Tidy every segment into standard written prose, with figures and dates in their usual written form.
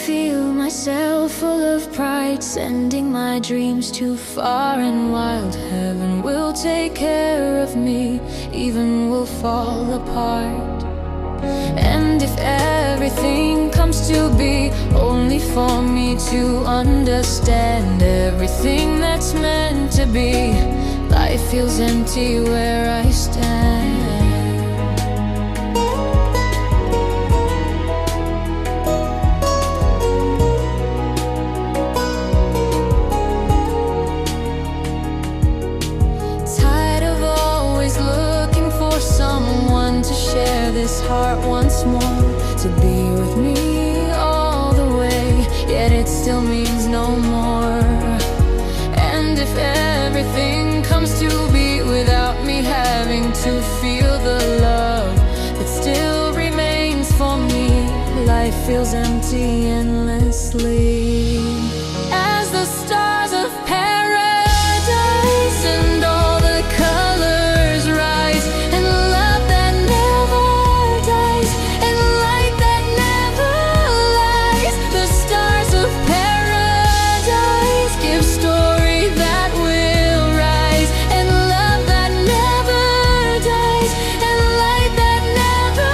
feel myself full of pride, sending my dreams too far and wild. Heaven will take care of me, even will fall apart. And if everything comes to be only for me to understand everything that's meant to be, life feels empty where I stand. This heart once more, to be with me all the way, yet it still means no more. And if everything comes to be without me having to feel the love that still remains for me, life feels empty endlessly. As the stars of paradise and all the colors rise, and love that never dies, and light that never lies, the stars of paradise give story that will rise, and love that never dies, and light that never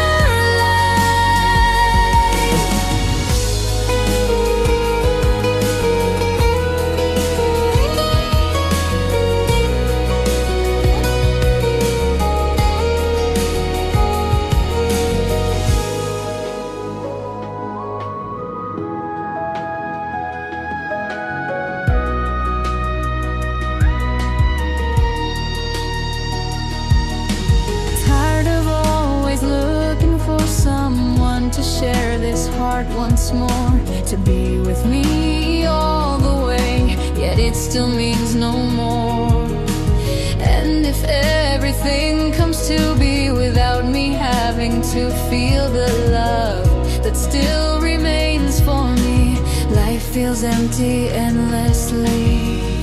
share this heart once more, to be with me all the way, yet it still means no more. And if everything comes to be without me having to feel the love that still remains for me, life feels empty endlessly.